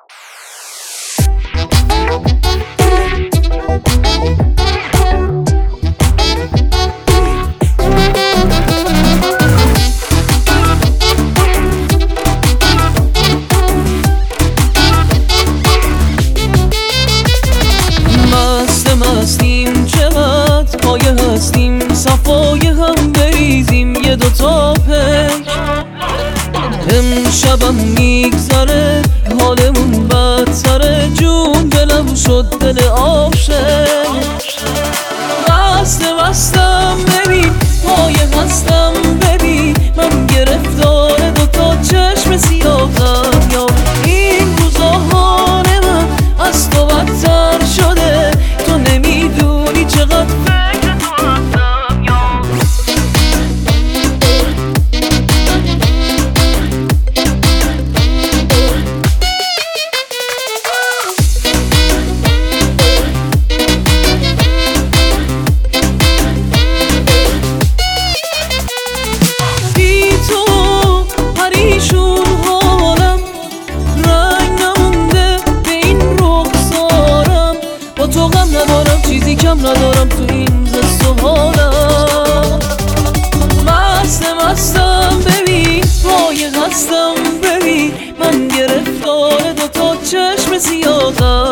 مستیم چقدر پایه هستیم، صفای هم بریزیم یه دوتا پیش. امشبم میگذره حالمون بدتره، جون دلم شد دل آبشه. مستم ببین پایه هستم ببین، من گرفتار دوتا چشم سیاهم. یا این روزا حال من از تو بدتر شده، تو نمیدونی چقدر فکر تو هستم. بی تو پریشون حالم، رنگ نمونده به این رخسارم. با تو غم ندارم چیزی کم ندارم تو این حس و حالم. مستم ببین پایه هستم ببین، من گرفتار دوتا چشم سیاهم.